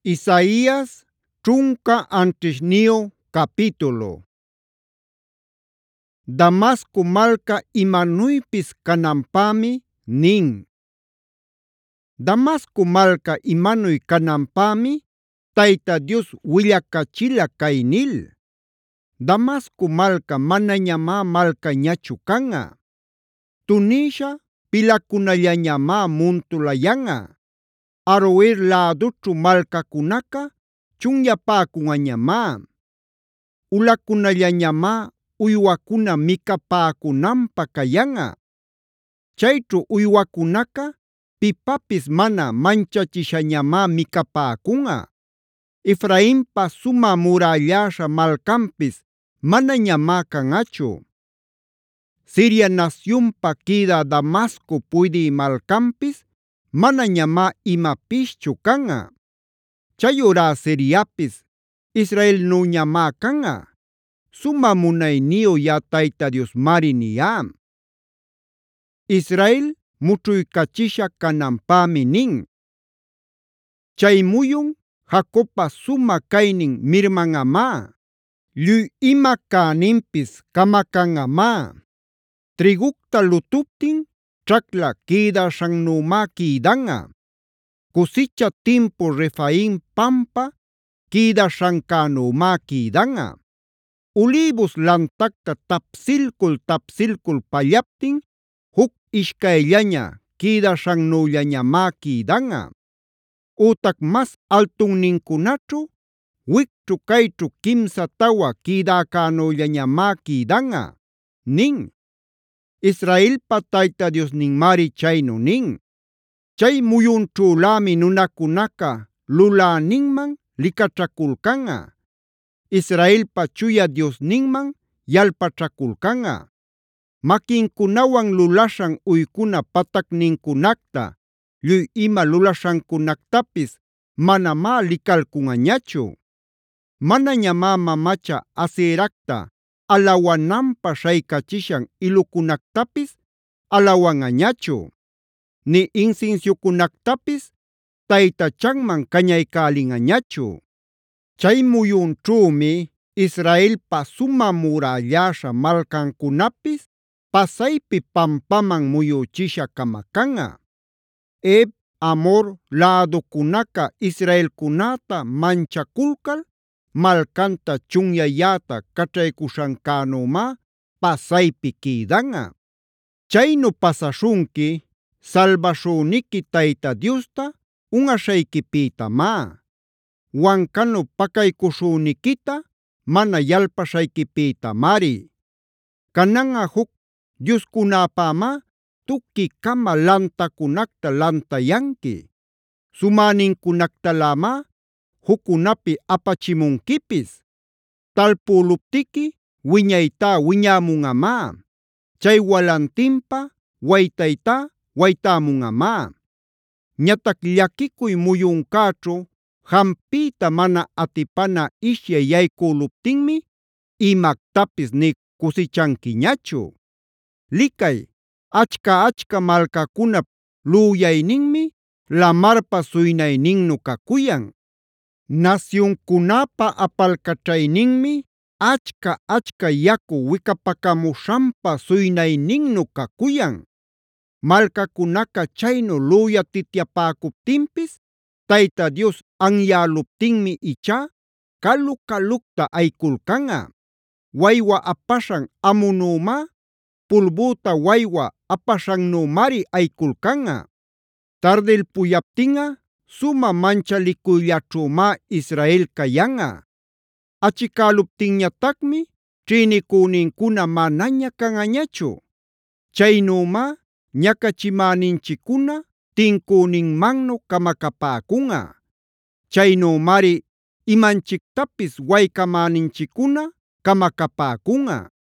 Isaías ćhunka anćhisniyu capítulo. Damasco malca imanuypis cananpämi nin. Damasco malca imanuy cananpämi Tayta Dios willakachila cay nil: Damasco malca manañamá malcañachu canꞌa. Tunïsha pilakunallañamá muntulayanꞌa. Aroer lädućhu malcacunaca chunyapäkunꞌañamá. Ulakunallañamá uywakuna mikapäkunanpä kayanꞌa. Chayćhu uywakunaca pipapis mana manchachishañamá mikapäkunꞌa. Efrainpa sumä murälläśha malcanpis manañamá kanꞌachu. Siria nasyunpa quïdä Damasco puydï malcanpis manañamá imapischu kanꞌa. Chayurá Siriapis Israelnuñamá kanꞌa. Sumä munayniyu yaꞌa Tayta Diosmari niyá. Israel mućhuykachisha cananpämi nin. Chay muyun Jacobpa sumä caynin mirmanꞌamá. Lluy ima cäninpis kamakanꞌamá. Trigucta lutuptin ćhacla quïdaśhannümá quïdanꞌa. Cusicha timpu Refaim pampa quïdaśhancänümá quïdanꞌa. Ulïbus lantacta tapsilcul pallaptin juc ishcayllaña quïdaśhannüllañamá quïdanꞌa. Ütac mas altunnincunaćhu wicćhu cayćhu quimsa tawa quïdäcänüllañamá quïdanꞌa” nin. Israelpa Tayta Diosninmari chaynu nin. Chay muyunćhülämi nunacunaca luläninman licaćhaculcanꞌa. Israelpa Chuya Diosninman yalpaćhaculcanꞌa. Maquinkunawan lulaśhan uykuna patacnincunacta, lluy ima lulaśhancunactapis manamá licalcunꞌañachu. Manañamá mamacha Aseracta alawananpä śhaycachishan ilucunactapis alawanꞌañachu. Ni insinsiucunactapis taytachanman cañaycälinꞌañachu. Chay muyunćhümi Israelpa sumä murälläśha malcancunapis pasaypi pampaman muyüchisha camacanꞌa. Heb, Amor läducunaca israelcunäta manchaculcal malcanta chunyayäta caćhaycuśhancänümá pasaypi quïdanꞌa. Chaynu pasaśhunqui salbaśhüniqui Tayta Diosta unꞌaśhayquipïtamá. Wancanu pakaycuśhüniquita mana yalpaśhayquipïtamari. Kananꞌa juc dioscunäpämá tuquicama lantacunacta lantayanqui. Sumänincunactalämá juccunapi apachimunquipis. Talpüluptiqui wiñaytá wiñämunꞌamá. Chay walantinpa waytaytá waytämunꞌamá. Ñatac llaquicuy muyuncäćhu jampiyta mana atipana ishyay yaycüluptinmi imactapis nï kusichanquiñachu. Licay, achka malcacunap lüyayninmi lamarpa suynayninnu cacuyan. Nasyuncunäpa apalcaćhayninmi achka yaku wikapakamuśhanpa suynayninnu cacuyan. Malcacunaca chaynu lüyatityapäcuptinpis Tayta Dios anyäluptinmi ichá kalu-kalucta aykulcanꞌa. Waywa apaśhan amunümá pulbüta waywa apaśhannümari aykulcanꞌa. Tardilpuyaptinꞌa sumä manchalicuyllaćhümá Israel cayanꞌa. Achikäluptinñatacmi ćhïnicünincuna manaña kanꞌañachu. Chaynümá ñacachimäninchiccuna tincüninmannu camacapäcunꞌa. Chaynümari imanchictapis waycamäninchiccuna camacapäcunꞌa.